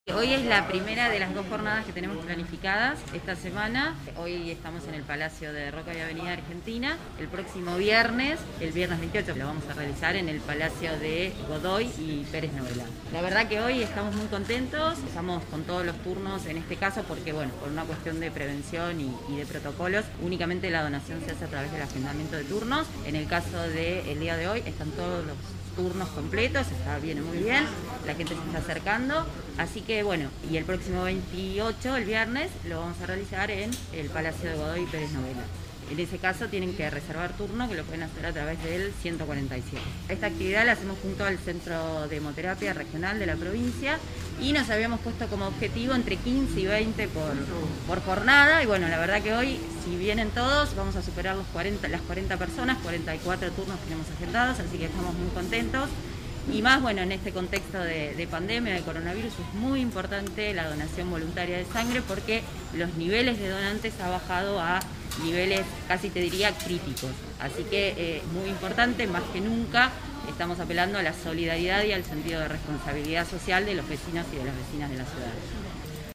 Hoy es la primera de las dos jornadas que tenemos planificadas esta semana. Hoy estamos en el Palacio de Roca y Avenida Argentina. El próximo viernes, el viernes 28, lo vamos a realizar en el Palacio de Godoy y Pérez Novela. La verdad que hoy estamos muy contentos, estamos con todos los turnos en este caso porque, bueno, por una cuestión de prevención y de protocolos, únicamente la donación se hace a través del agendamiento de turnos. En el caso del día de hoy están todos los turnos completos, viene muy bien, la gente se está acercando, así que bueno, y el próximo 28, el viernes, lo vamos a realizar en el Palacio de Godoy y Pérez Novela. En ese caso tienen que reservar turno, que lo pueden hacer a través del 147. Esta actividad la hacemos junto al Centro de Hemoterapia Regional de la provincia y nos habíamos puesto como objetivo entre 15 y 20 por jornada, y bueno, la verdad que hoy, si vienen todos, vamos a superar las 40 personas, 44 turnos tenemos agendados, así que estamos muy contentos. Y más, bueno, en este contexto de pandemia, de coronavirus, es muy importante la donación voluntaria de sangre porque los niveles de donantes ha bajado a niveles casi te diría críticos. Así que es muy importante, más que nunca, estamos apelando a la solidaridad y al sentido de responsabilidad social de los vecinos y de las vecinas de la ciudad.